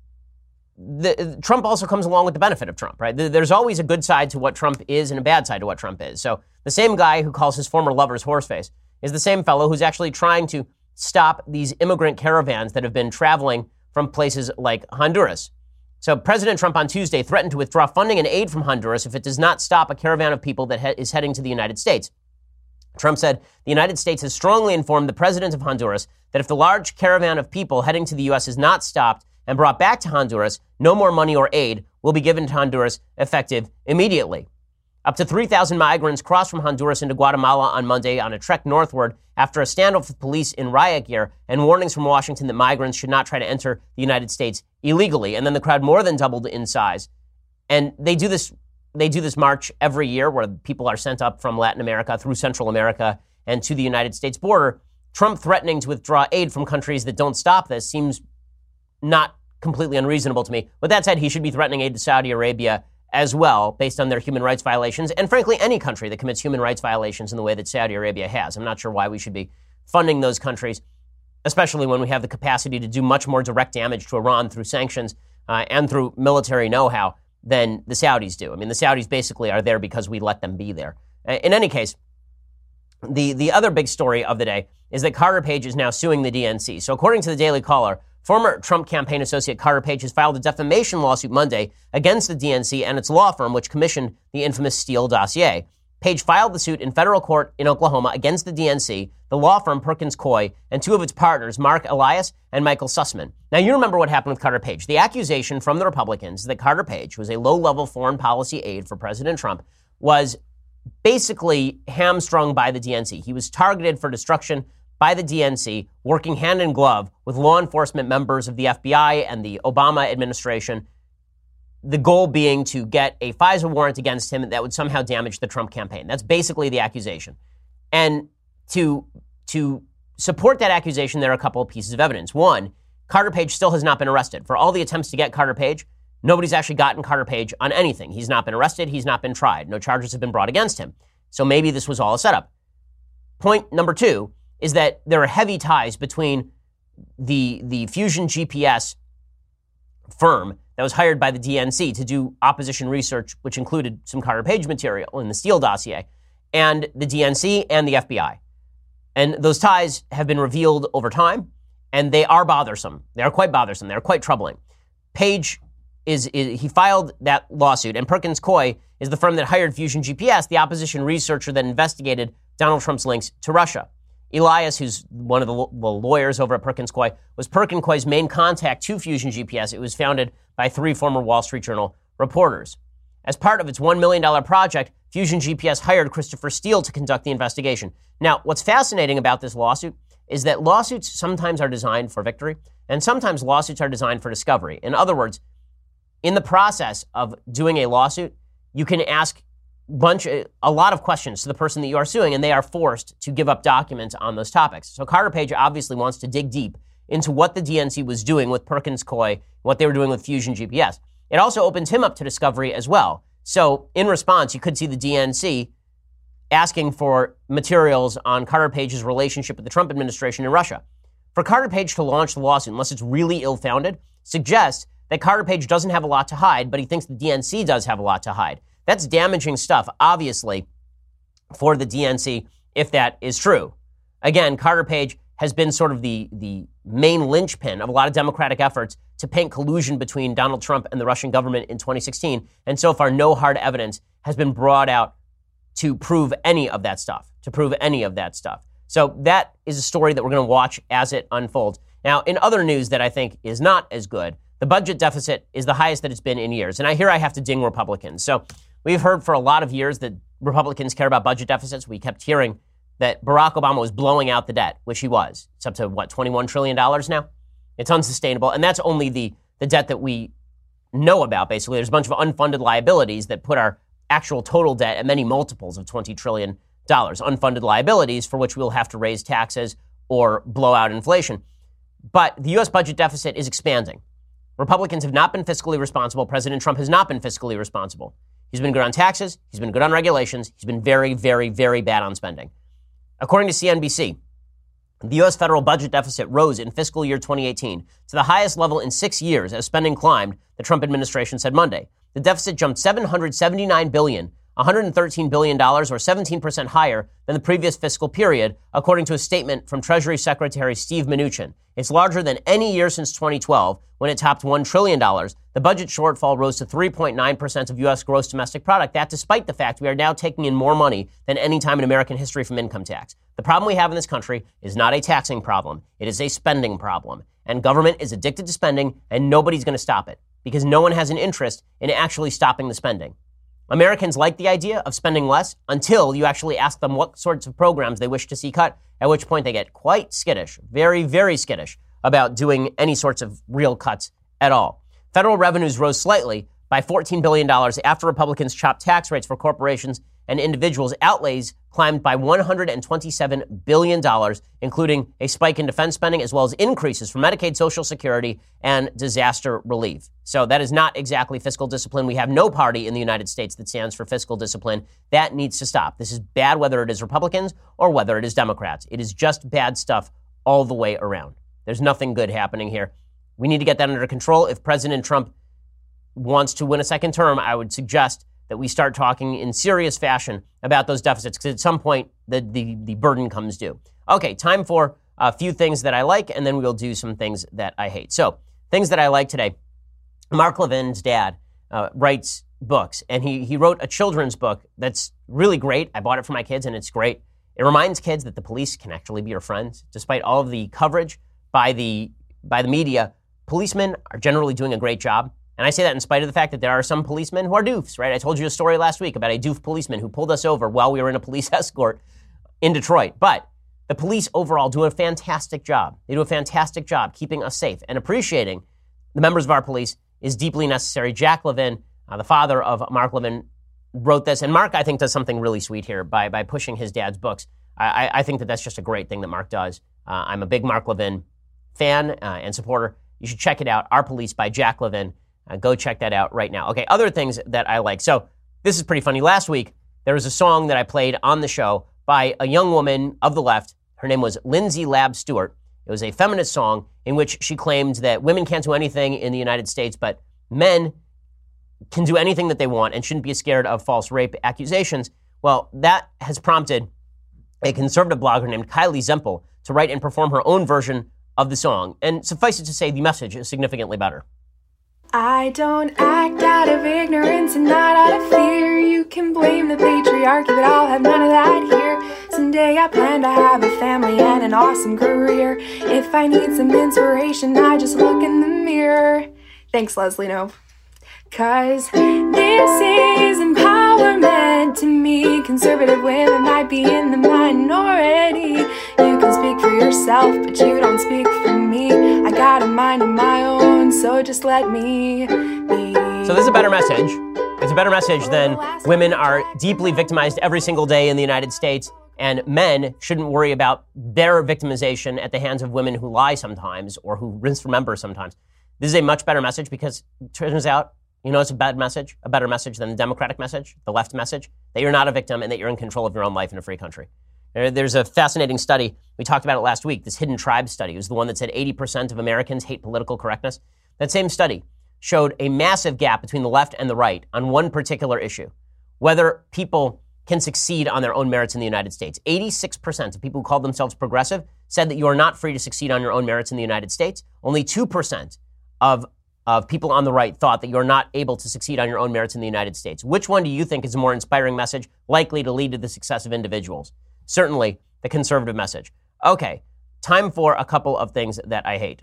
the, Trump also comes along with the benefit of Trump, right? There's always a good side to what Trump is and a bad side to what Trump is. So the same guy who calls his former lovers horseface is the same fellow who's actually trying to stop these immigrant caravans that have been traveling from places like Honduras. So President Trump on Tuesday threatened to withdraw funding and aid from Honduras if it does not stop a caravan of people that he- is heading to the United States. Trump said the United States has strongly informed the president of Honduras that if the large caravan of people heading to the U S is not stopped and brought back to Honduras, no more money or aid will be given to Honduras effective immediately. Up to three thousand migrants crossed from Honduras into Guatemala on Monday on a trek northward after a standoff with police in riot gear and warnings from Washington that migrants should not try to enter the United States illegally. And then the crowd more than doubled in size. And they do this they do this march every year where people are sent up from Latin America through Central America and to the United States border. Trump threatening to withdraw aid from countries that don't stop this seems not completely unreasonable to me. With that said, he should be threatening aid to Saudi Arabia as well, based on their human rights violations, and frankly, any country that commits human rights violations in the way that Saudi Arabia has. I'm not sure why we should be funding those countries, especially when we have the capacity to do much more direct damage to Iran through sanctions uh, and through military know-how than the Saudis do. I mean, the Saudis basically are there because we let them be there. In any case, the, the other big story of the day is that Carter Page is now suing the D N C. So according to the Daily Caller, former Trump campaign associate Carter Page has filed a defamation lawsuit Monday against the D N C and its law firm, which commissioned the infamous Steele dossier. Page filed the suit in federal court in Oklahoma against the D N C, the law firm Perkins Coie, and two of its partners, Mark Elias and Michael Sussman. Now, you remember what happened with Carter Page. The accusation from the Republicans is that Carter Page, who was a low-level foreign policy aide for President Trump, was basically hamstrung by the D N C. He was targeted for destruction by the D N C, working hand in glove with law enforcement members of the F B I and the Obama administration, the goal being to get a FISA warrant against him that would somehow damage the Trump campaign. That's basically the accusation. And to, to support that accusation, there are a couple of pieces of evidence. One, Carter Page still has not been arrested. For all the attempts to get Carter Page, nobody's actually gotten Carter Page on anything. He's not been arrested. He's not been tried. No charges have been brought against him. So maybe this was all a setup. Point number two is that there are heavy ties between the, the Fusion G P S firm that was hired by the D N C to do opposition research, which included some Carter Page material in the Steele dossier, and the D N C and the F B I. And those ties have been revealed over time, and they are bothersome. They are quite bothersome. They're quite troubling. Page is, is he filed that lawsuit, and Perkins Coie is the firm that hired Fusion G P S, the opposition researcher that investigated Donald Trump's links to Russia. Elias, who's one of the lawyers over at Perkins Coie, was Perkins Coie's main contact to Fusion G P S. It was founded by three former Wall Street Journal reporters. As part of its one million dollars project, Fusion G P S hired Christopher Steele to conduct the investigation. Now, what's fascinating about this lawsuit is that lawsuits sometimes are designed for victory, and sometimes lawsuits are designed for discovery. In other words, in the process of doing a lawsuit, you can ask bunch, a lot of questions to the person that you are suing, and they are forced to give up documents on those topics. So Carter Page obviously wants to dig deep into what the D N C was doing with Perkins Coie, what they were doing with Fusion G P S. It also opens him up to discovery as well. So in response, you could see the D N C asking for materials on Carter Page's relationship with the Trump administration in Russia. For Carter Page to launch the lawsuit, unless it's really ill-founded, suggests that Carter Page doesn't have a lot to hide, but he thinks the D N C does have a lot to hide. That's damaging stuff, obviously, for the D N C, if that is true. Again, Carter Page has been sort of the, the main linchpin of a lot of Democratic efforts to paint collusion between Donald Trump and the Russian government in twenty sixteen, and so far no hard evidence has been brought out to prove any of that stuff, to prove any of that stuff. So that is a story that we're going to watch as it unfolds. Now, in other news that I think is not as good, the budget deficit is the highest that it's been in years. And I here I have to ding Republicans. So we've heard for a lot of years that Republicans care about budget deficits. We kept hearing that Barack Obama was blowing out the debt, which he was. It's up to, what, twenty-one trillion dollars now? It's unsustainable. And that's only the, the debt that we know about, basically. There's a bunch of unfunded liabilities that put our actual total debt at many multiples of twenty trillion dollars. Unfunded liabilities for which we'll have to raise taxes or blow out inflation. But the U S budget deficit is expanding. Republicans have not been fiscally responsible. President Trump has not been fiscally responsible. He's been good on taxes. He's been good on regulations. He's been very, very, very bad on spending. According to C N B C, the U S federal budget deficit rose in fiscal year twenty eighteen to the highest level in six years as spending climbed, the Trump administration said Monday. The deficit jumped seven hundred seventy-nine billion dollars, one hundred thirteen billion dollars, or seventeen percent higher than the previous fiscal period, according to a statement from Treasury Secretary Steve Mnuchin. It's larger than any year since twenty twelve, when it topped one trillion dollars. The budget shortfall rose to three point nine percent of U S gross domestic product. That despite the fact we are now taking in more money than any time in American history from income tax. The problem we have in this country is not a taxing problem. It is a spending problem. And government is addicted to spending, and nobody's going to stop it because no one has an interest in actually stopping the spending. Americans like the idea of spending less until you actually ask them what sorts of programs they wish to see cut, at which point they get quite skittish, very, very skittish about doing any sorts of real cuts at all. Federal revenues rose slightly, by fourteen billion dollars after Republicans chopped tax rates for corporations and individuals. Outlays climbed by one hundred twenty-seven billion dollars, including a spike in defense spending, as well as increases for Medicaid, Social Security, and disaster relief. So that is not exactly fiscal discipline. We have no party in the United States that stands for fiscal discipline. That needs to stop. This is bad whether it is Republicans or whether it is Democrats. It is just bad stuff all the way around. There's nothing good happening here. We need to get that under control. If President Trump wants to win a second term, I would suggest that we start talking in serious fashion about those deficits, because at some point the, the, the burden comes due. Okay, time for a few things that I like, and then we'll do some things that I hate. So, things that I like today. Mark Levin's dad uh, writes books, and he, he wrote a children's book that's really great. I bought it for my kids, and it's great. It reminds kids that the police can actually be your friends. Despite all of the coverage by the by the media, policemen are generally doing a great job. And I say that in spite of the fact that there are some policemen who are doofs, right? I told you a story last week about a doof policeman who pulled us over while we were in a police escort in Detroit. But the police overall do a fantastic job. They do a fantastic job keeping us safe, and appreciating the members of our police is deeply necessary. Jack Levin, uh, the father of Mark Levin, wrote this. And Mark, I think, does something really sweet here by, by pushing his dad's books. I, I, I think that that's just a great thing that Mark does. Uh, I'm a big Mark Levin fan uh, and supporter. You should check it out. Our Police by Jack Levin. Uh, go check that out right now. Okay, other things that I like. So this is pretty funny. Last week, there was a song that I played on the show by a young woman of the left. Her name was Lindsay Lab Stewart. It was a feminist song in which she claimed that women can't do anything in the United States, but men can do anything that they want and shouldn't be scared of false rape accusations. Well, that has prompted a conservative blogger named Kylie Zempel to write and perform her own version of the song. And suffice it to say, the message is significantly better. I don't act out of ignorance and not out of fear. You can blame the patriarchy, but I'll have none of that here. Someday I plan to have a family and an awesome career. If I need some inspiration, I just look in the mirror. Thanks, Leslie Knope. Cause this is empowerment to me. Conservative women might be in the minority. You can speak for yourself, but you don't speak for me. I got a mind of my own, so just let me be. So this is a better message. It's a better message than women are deeply victimized every single day in the United States, and men shouldn't worry about their victimization at the hands of women who lie sometimes or who rinse remember sometimes. This is a much better message because it turns out, you know, it's a bad message, a better message than the Democratic message, the left message, that you're not a victim and that you're in control of your own life in a free country. There's a fascinating study. We talked about it last week. This Hidden Tribes study. It was the one that said eighty percent of Americans hate political correctness. That same study showed a massive gap between the left and the right on one particular issue, whether people can succeed on their own merits in the United States. eighty-six percent of people who called themselves progressive said that you are not free to succeed on your own merits in the United States. Only two percent of of people on the right thought that you're not able to succeed on your own merits in the United States. Which one do you think is a more inspiring message, likely to lead to the success of individuals? Certainly the conservative message. Okay, time for a couple of things that I hate.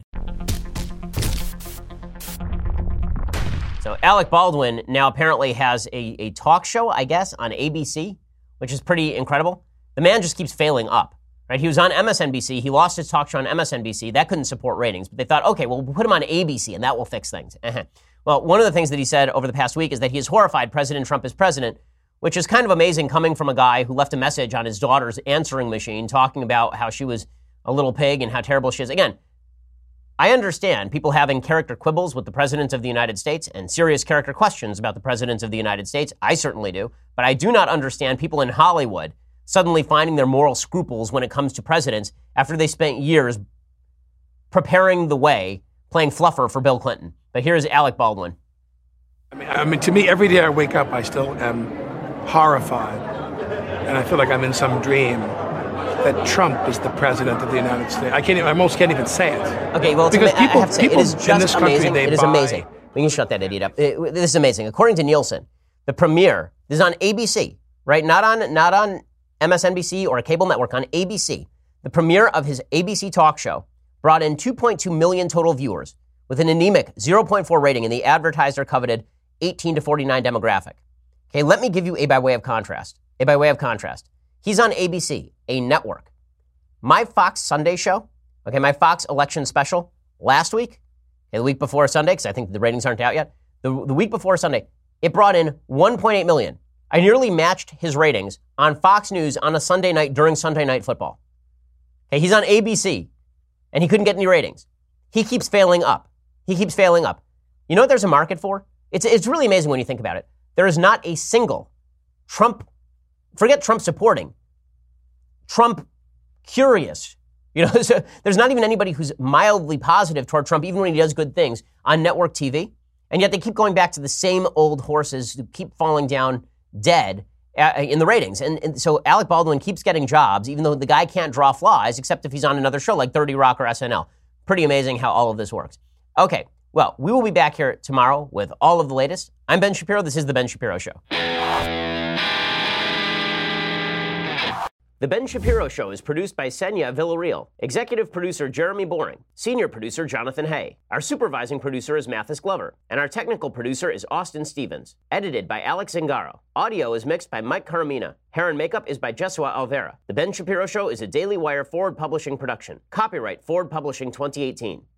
So Alec Baldwin now apparently has a, a talk show, I guess, on A B C, which is pretty incredible. The man just keeps failing up. Right, he was on M S N B C. He lost his talk show on M S N B C. That couldn't support ratings. But they thought, okay, well, we'll put him on A B C, and that will fix things. Uh-huh. Well, one of the things that he said over the past week is that he is horrified President Trump is president, which is kind of amazing coming from a guy who left a message on his daughter's answering machine talking about how she was a little pig and how terrible she is. Again, I understand people having character quibbles with the President of the United States and serious character questions about the President of the United States. I certainly do. But I do not understand people in Hollywood suddenly finding their moral scruples when it comes to presidents after they spent years preparing the way, playing fluffer for Bill Clinton. But here's Alec Baldwin. I mean, I mean, to me, every day I wake up, I still am horrified. And I feel like I'm in some dream that Trump is the president of the United States. I can't even, I almost can't even say it. Okay, well, because ama- people, I have to say, people it is just in this country, amazing. they It is buy, amazing. We can shut that idiot up. It, this is amazing. According to Nielsen, the premiere, this is on A B C, right? Not on, not on M S N B C or a cable network, on A B C. The premiere of his A B C talk show brought in two point two million total viewers with an anemic zero point four rating in the advertiser coveted eighteen to forty-nine demographic. Okay, let me give you a by way of contrast. A by way of contrast. He's on A B C, a network. My Fox Sunday show, okay, my Fox election special last week, okay, the week before Sunday, because I think the ratings aren't out yet, the, the week before Sunday, it brought in one point eight million. I nearly matched his ratings on Fox News on a Sunday night during Sunday Night Football. Okay, he's on A B C, and he couldn't get any ratings. He keeps failing up. He keeps failing up. You know what there's a market for? It's, it's really amazing when you think about it. There is not a single Trump, forget Trump supporting, Trump curious. You know, so there's not even anybody who's mildly positive toward Trump, even when he does good things, on network T V. And yet they keep going back to the same old horses who keep falling down dead uh, in the ratings. And, and so Alec Baldwin keeps getting jobs, even though the guy can't draw flies, except if he's on another show like thirty Rock or S N L. Pretty amazing how all of this works. Okay, well, we will be back here tomorrow with all of the latest. I'm Ben Shapiro. This is The Ben Shapiro Show. The Ben Shapiro Show is produced by Senya Villarreal, executive producer Jeremy Boring, senior producer Jonathan Hay. Our supervising producer is Mathis Glover, and our technical producer is Austin Stevens. Edited by Alex Zingaro. Audio is mixed by Mike Caramina. Hair and makeup is by Jesua Alvera. The Ben Shapiro Show is a Daily Wire Forward Publishing production. Copyright Forward Publishing twenty eighteen.